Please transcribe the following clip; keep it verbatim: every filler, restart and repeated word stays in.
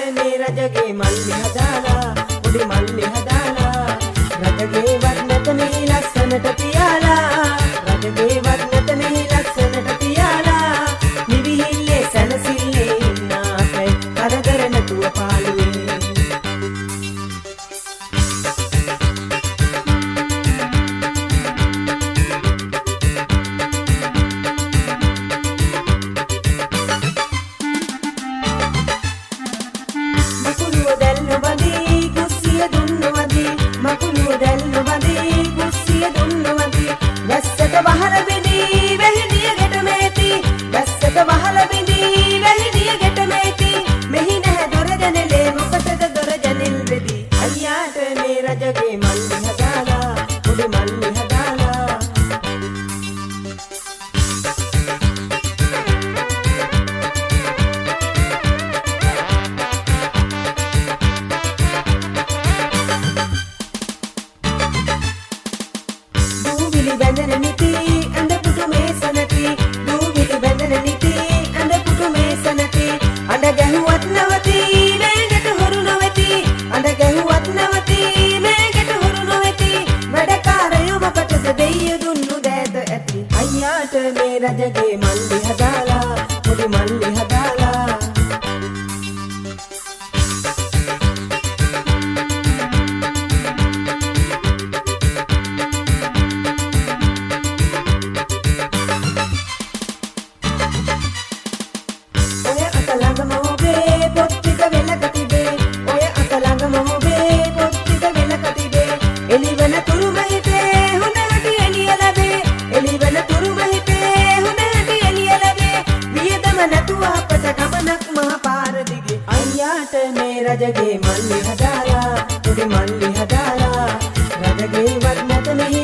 මේ රජගේ මල්ලි හදාලා උඩි මල්ලි හදාලා රජගේ වර්ණත මෙහි ලස්සනට තියාලා රජගේ වර්ණත මෙහි ලස්සනට තියාලා නිවිහිල්ලේ සනසිල්ලේ ඉන්න අපේ කරදර නැතුව පාළුවේ රජගේ මල්ලි හදාලා උඩි මල්ලි හදාලා දූවිලි බැඳෙන නිති අඳ පුටු මේසනති දූවිලි බැඳෙන නිති අඳ පුටු මේසනති අඳ ගැහුවත් නවති නේකට හොරු නොවති අඳ ගැහුවත් නවති අයියාට මේ රජගේ මල්ලි හදාලා උඩි මල්ලි හදාලා ඔය අත ළඟම ඔබේ පොත් ටික වෙලක තිබේ ඔය අත ළඟම ඔබේ පොත් ටික වෙලක තිබේ එළිවන තුරුම හිතේ හොඳ හැටි එළිය ලැබේ එළිවන තුරුම හිතේ හොඳ හැටි එළිය ලැබේ වියදම නැතුව අපට ගමනක් මහ පාර දිගේ අයියාට මේ රජගේ මල්ලි හදාලා උඩි මල්ලි හදාලා රජගේ වර්ණත මෙහි